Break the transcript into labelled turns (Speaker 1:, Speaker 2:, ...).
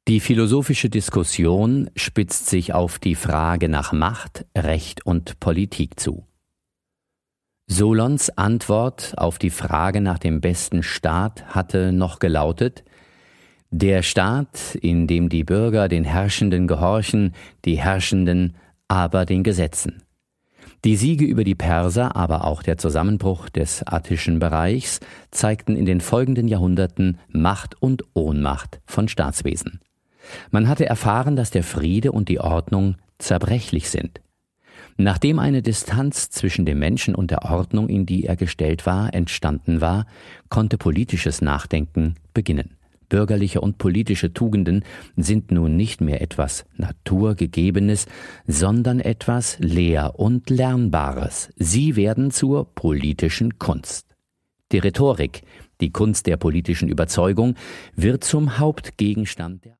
Speaker 1: Die philosophische Diskussion spitzt sich auf die Frage nach Macht, Recht und Politik zu. Solons Antwort auf die Frage nach dem besten Staat hatte noch gelautet: Der Staat, in dem die Bürger den Herrschenden gehorchen, die Herrschenden aber den Gesetzen. Die Siege über die Perser, aber auch der Zusammenbruch des attischen Bereichs zeigten in den folgenden Jahrhunderten Macht und Ohnmacht von Staatswesen. Man hatte erfahren, dass der Friede und die Ordnung zerbrechlich sind. Nachdem eine Distanz zwischen dem Menschen und der Ordnung, in die er gestellt war, entstanden war, konnte politisches Nachdenken beginnen. Bürgerliche und politische Tugenden sind nun nicht mehr etwas Naturgegebenes, sondern etwas Lehr- und Lernbares. Sie werden zur politischen Kunst. Die Rhetorik, die Kunst der politischen Überzeugung, wird zum Hauptgegenstand der